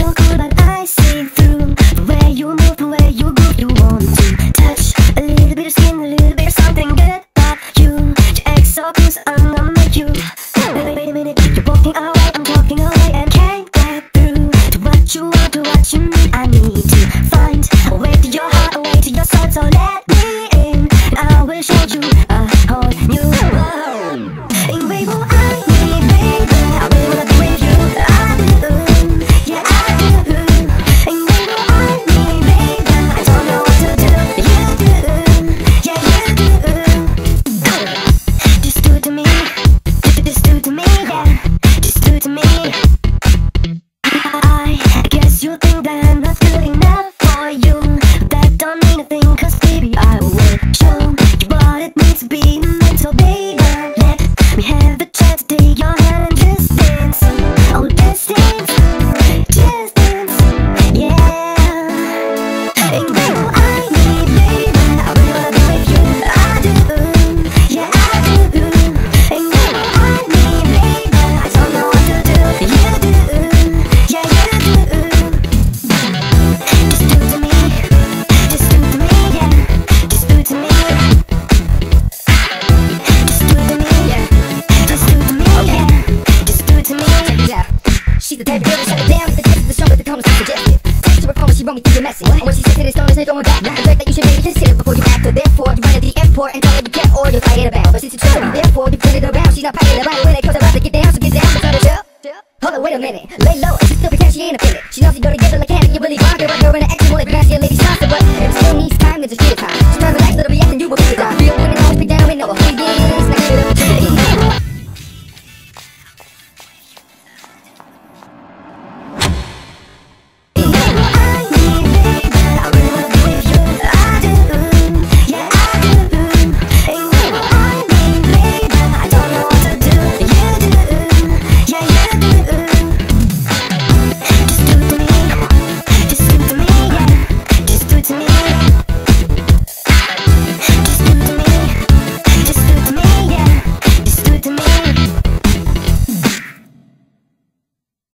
so cool, but I see through the way you move, the way you groove. You want to touch a little bit of skin, a little bit of something good about you. You act so cool, so I'm gonna make you. Wait a minute, you're walking away, I'm talking away, and can't get through to what you want, to what you need. I need to find a way to your heart, a way to your soul, so let me in, and I will show you a whole new world. And baby, I need, baby, I really wanna be with you. I do, yeah I do. And baby, I need, baby, I don't know what to do. You do, yeah you do. Just do it to me, just do it to me, yeah. Just do it to me. I guess you think that I'm not good enough for you, but that don't mean a thing, cause baby I will show you what it means to be mental, baby. Let me have the chance to take your hand and just dance. Oh just dance, just dance, yeah. And baby I need, baby, I really wanna be with you. I do, yeah I do. And baby I need, baby, I don't know what to do. You do, yeah you do. Just do it to me, just do it to me, yeah. Just do it to me, just do it to me, yeah. Just do it to me, yeah. Just do it to me. Check it out. She's the type of girl that shut it down. The distance is strong, but the tone is so suggestive. Text to her phone when she wrote me through your message. And when she said that it's stolen, there's no going back. I heard that you should maybe consider before you act. So therefore, you run to the airport and tell her to get, or you'll fight it about. But since it's true, therefore, you put it around. She's not fighting about it when it comes about to get down. So get down, but try to chill. Hold on, wait a minute. Lay low, and she still pretends she ain't offended. She knows you go together like hand and you really rock.